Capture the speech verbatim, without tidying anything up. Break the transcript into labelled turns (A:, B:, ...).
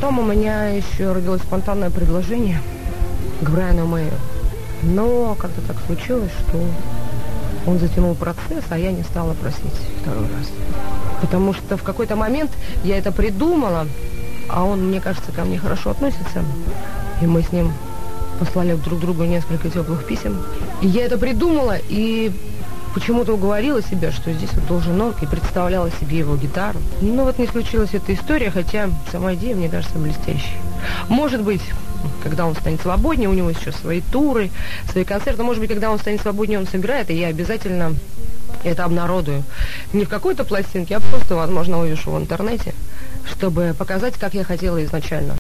A: Потом у меня еще родилось спонтанное предложение к Брайану Мэю. Но как-то так случилось, что он затянул процесс, а я не стала просить второй раз. Потому что в какой-то момент я это придумала, а он, мне кажется, ко мне хорошо относится. И мы с ним послали друг другу несколько теплых писем. И я это придумала, и почему-то уговорила себя, что здесь вот должен он, и представляла себе его гитару. Но вот не случилась эта история, хотя сама идея, мне кажется, блестящей. Может быть, когда он станет свободнее, у него еще свои туры, свои концерты. Может быть, когда он станет свободнее, он сыграет, и я обязательно это обнародую. Не в какой-то пластинке, а просто, возможно, увижу в интернете, чтобы показать, как я хотела изначально.